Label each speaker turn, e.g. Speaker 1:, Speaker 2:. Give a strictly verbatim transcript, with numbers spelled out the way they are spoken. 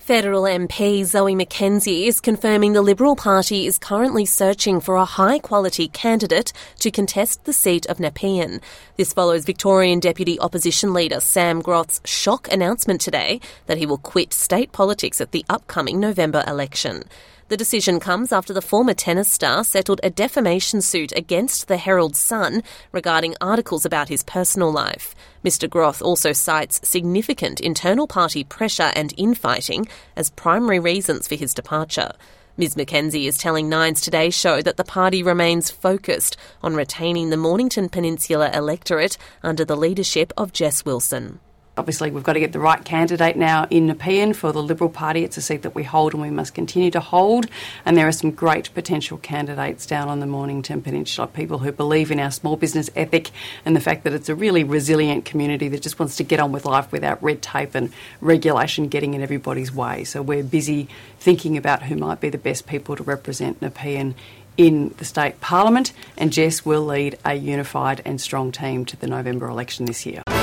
Speaker 1: Federal M P Zoe McKenzie is confirming the Liberal Party is currently searching for a high-quality candidate to contest the seat of Nepean. This follows Victorian Deputy Opposition Leader Sam Groth's shock announcement today that he will quit state politics at the upcoming November election. The decision comes after the former tennis star settled a defamation suit against the Herald Sun regarding articles about his personal life. Mister Groth also cites significant internal party pressure and infighting as primary reasons for his departure. Miz McKenzie is telling Nine's Today Show that the party remains focused on retaining the Mornington Peninsula electorate under the leadership of Jess Wilson.
Speaker 2: Obviously, we've got to get the right candidate now in Nepean for the Liberal Party. It's a seat that we hold and we must continue to hold. And there are some great potential candidates down on the Mornington Peninsula, people who believe in our small business ethic and the fact that it's a really resilient community that just wants to get on with life without red tape and regulation getting in everybody's way. So we're busy thinking about who might be the best people to represent Nepean in the state parliament, and Jess will lead a unified and strong team to the November election this year.